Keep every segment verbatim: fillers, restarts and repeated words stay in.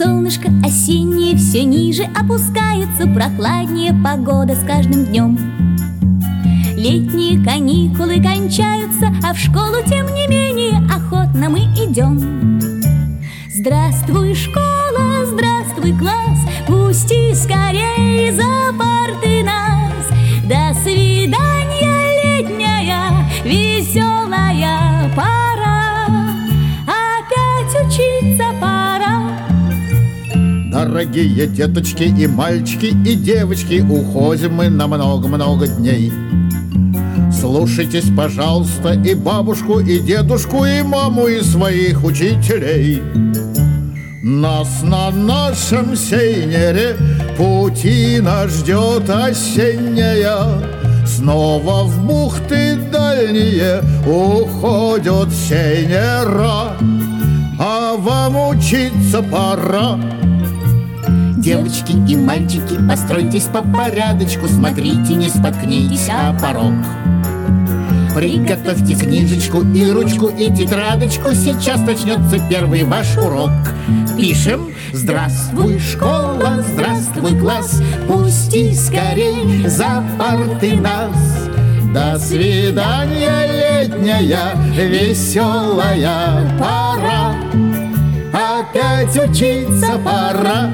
Солнышко осеннее все ниже опускается, прохладнее погода с каждым днем. Летние каникулы кончаются, а в школу, тем не менее, охотно мы идем. Здравствуй, школа, здравствуй, класс, пусти скорей за парты нас. До свидания, летняя, веселая пора, опять учиться пора. Дорогие деточки и мальчики и девочки, уходим мы на много-много дней. Слушайтесь, пожалуйста, и бабушку, и дедушку, и маму, и своих учителей. Нас на нашем сейнере путина ждет осенняя. Снова в бухты дальние уходят сейнера, а вам учиться пора. Девочки и мальчики, постройтесь по порядочку, смотрите, не споткнитесь о порог. Приготовьте книжечку и ручку и тетрадочку, сейчас начнется первый ваш урок. Пишем: здравствуй, школа, здравствуй, класс, пусти скорей за парты нас. До свидания, летняя, веселая пора, опять учиться пора.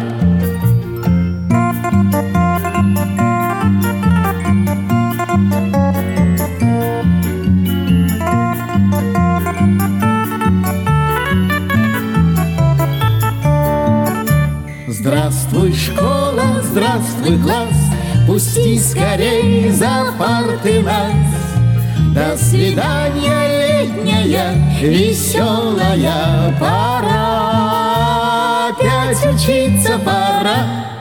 Здравствуй, школа, здравствуй, класс, пусти скорей за парты нас. До свидания, летняя, веселая пора, опять учиться пора.